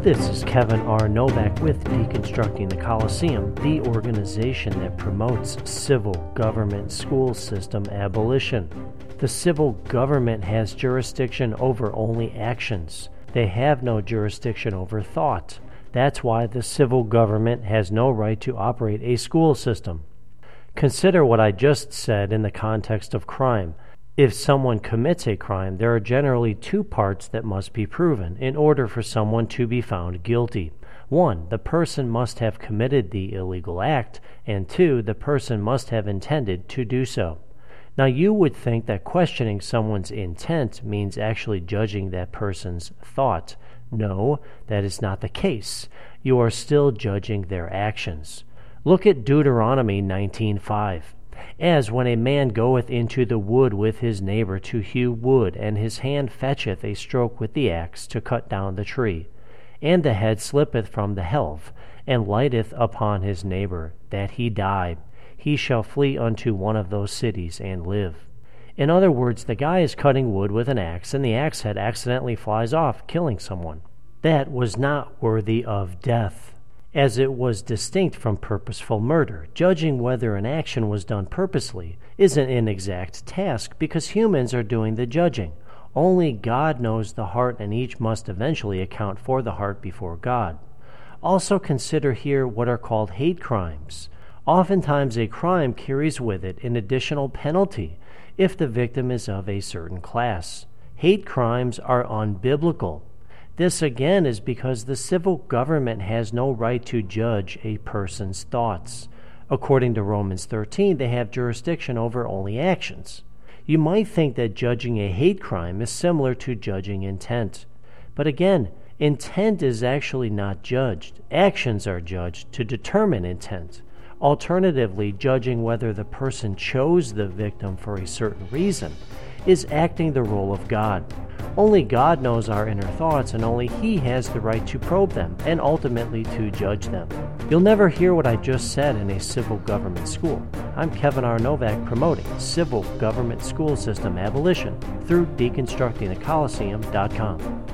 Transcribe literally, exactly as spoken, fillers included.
This is Kevin R. Novak with Deconstructing the Coliseum, the organization that promotes civil government school system abolition. The civil government has jurisdiction over only actions. They have no jurisdiction over thought. That's why the civil government has no right to operate a school system. Consider what I just said in the context of crime. If someone commits a crime, there are generally two parts that must be proven in order for someone to be found guilty. One, the person must have committed the illegal act, and two, the person must have intended to do so. Now, you would think that questioning someone's intent means actually judging that person's thought. No, that is not the case. You are still judging their actions. Look at Deuteronomy nineteen five. As when a man goeth into the wood with his neighbor to hew wood, and his hand fetcheth a stroke with the axe to cut down the tree, and the head slippeth from the helve, and lighteth upon his neighbor, that he die, he shall flee unto one of those cities and live. In other words, the guy is cutting wood with an axe, and the axe head accidentally flies off, killing someone. That was not worthy of death, as it was distinct from purposeful murder. Judging whether an action was done purposely is an inexact task because humans are doing the judging. Only God knows the heart, and each must eventually account for the heart before God. Also consider here what are called hate crimes. Oftentimes a crime carries with it an additional penalty if the victim is of a certain class. Hate crimes are unbiblical. This again is because the civil government has no right to judge a person's thoughts. According to Romans thirteen, they have jurisdiction over only actions. You might think that judging a hate crime is similar to judging intent. But again, intent is actually not judged. Actions are judged to determine intent. Alternatively, judging whether the person chose the victim for a certain reason is acting the role of God. Only God knows our inner thoughts, and only He has the right to probe them and ultimately to judge them. You'll never hear what I just said in a civil government school. I'm Kevin R. Novak promoting civil government school system abolition through deconstructing the coliseum dot com.